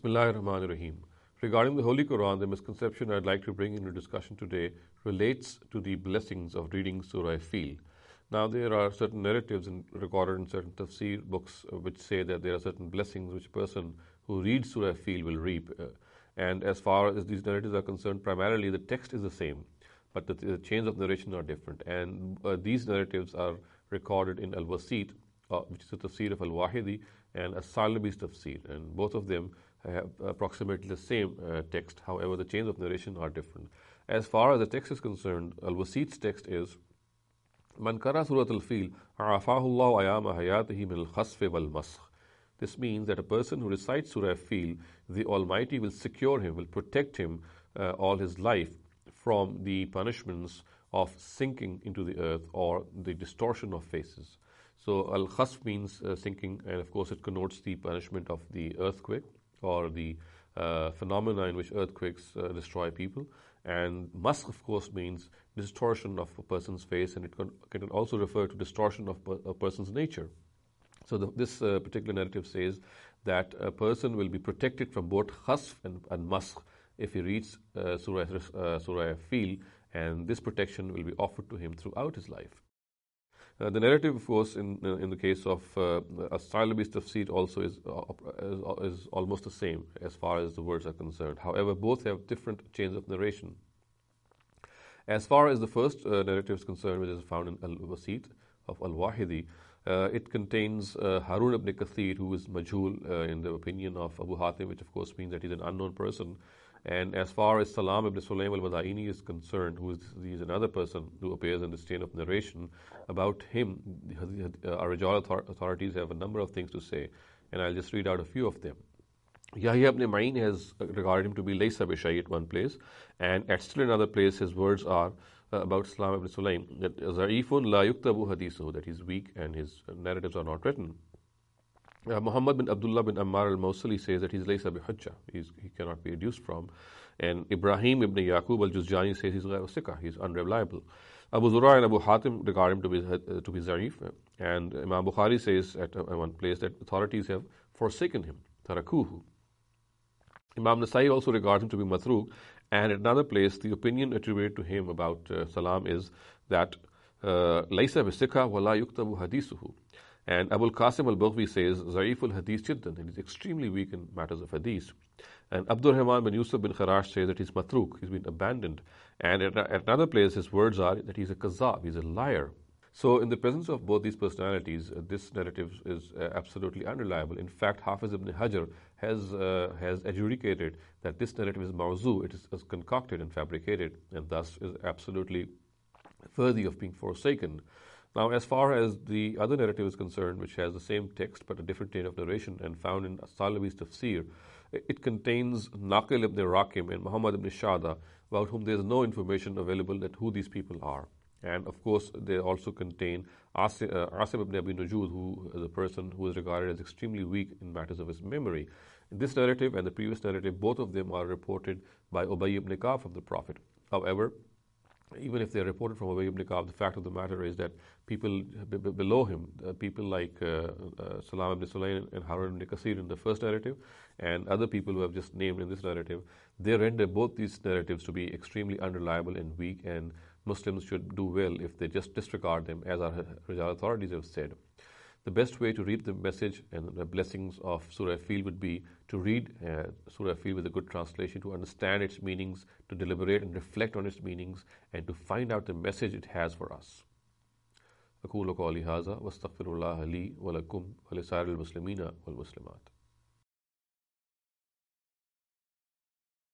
Bismillahirrahmanirrahim. Regarding the Holy Quran, the misconception I'd like to bring into discussion today relates to the blessings of reading Surah Fil. Now, there are certain narratives recorded in certain tafsir books which say that there are certain blessings which a person who reads Surah Fil will reap. And as far as these narratives are concerned, primarily the text is the same, but the chains of narration are different. And these narratives are recorded in Al-Wasit, which is a tafsir of Al-Wahidi, and As-Salabi's tafsir. And both of them have approximately the same text. However, the chains of narration are different. As far as the text is concerned, Al-Wasit's text is Man qara Surat al-Fil, a'afahu Allahu ayama hayatihi min al-khasfi wal-masakh. This means that a person who recites Surah Fil, the Almighty will secure him, will protect him all his life from the punishments of sinking into the earth or the distortion of faces. So al-khasf means sinking, and of course it connotes the punishment of the earthquake or the phenomena in which earthquakes destroy people. And maskh, of course, means distortion of a person's face, and it can also refer to distortion of a person's nature. So this particular narrative says that a person will be protected from both khasf and maskh if he reads Surah Fil, and this protection will be offered to him throughout his life. The narrative, of course, in the case of As-Salabi's tafsir also is almost the same as far as the words are concerned. However, both have different chains of narration. As far as the first narrative is concerned, which is found in Al-Wasit of Al-Wahidi, it contains Harun ibn Kathir, who is majhul in the opinion of Abu Hatim, which of course means that he's an unknown person. And as far as Salam ibn Sulaym al-Madaini is concerned, he's another person who appears in this chain of narration, about him, our Rijal authorities have a number of things to say, and I'll just read out a few of them. Yahya ibn Ma'in has regarded him to be laysa bishai at one place, and at still another place his words are about Salam ibn Sulaym, that Za'ifun la yuktabu hadithu, that he's weak and his narratives are not written. Muhammad bin Abdullah bin Ammar al-Mawsili says that he's laysa bihujja, he cannot be deduced from. And Ibrahim ibn Yaqub al-Juzjani says he's ghayr sikah, he's unreliable. Abu Zura and Abu Hatim regard him to be zarif, and Imam Bukhari says at one place that authorities have forsaken him, tarakuhu. Imam Nasai also regards him to be matruk, and at another place the opinion attributed to him about Salam is that laysa bisikha wa la yuktabu hadithuhu. And Abul Qasim al-Baghvi says Za'iful Hadith Jiddan, and he's extremely weak in matters of hadith. And Abdur Rahman bin Yusuf bin Kharash says that he's matruk, he's been abandoned. And at another place his words are that he's a kazab, he's a liar. So in the presence of both these personalities, this narrative is absolutely unreliable. In fact, Hafiz ibn Hajar has adjudicated that this narrative is mawzu, it is concocted and fabricated, and thus is absolutely worthy of being forsaken. Now, as far as the other narrative is concerned, which has the same text but a different chain of narration and found in As-Salabi's tafsir, it contains Naqil ibn Rakim and Muhammad ibn Shada, about whom there is no information available that who these people are. And of course, they also contain Asim ibn Abi Nujud, who is a person who is regarded as extremely weak in matters of his memory. In this narrative and the previous narrative, both of them are reported by Ubay ibn Ka'b from the Prophet. However, even if they are reported from Ubay ibn Ka'b, the fact of the matter is that people below him, people like Salam ibn Sulaym and Harun ibn Kathir in the first narrative, and other people who have just named in this narrative, they render both these narratives to be extremely unreliable and weak, and Muslims should do well if they just disregard them, as our Rijal authorities have said. The best way to read the message and the blessings of Surah Fil would be to read Surah Fil with a good translation, to understand its meanings, to deliberate and reflect on its meanings, and to find out the message it has for us. أقول قولي هذا واستغفر الله لي ولكم ولسائر المسلمين والمسلمات.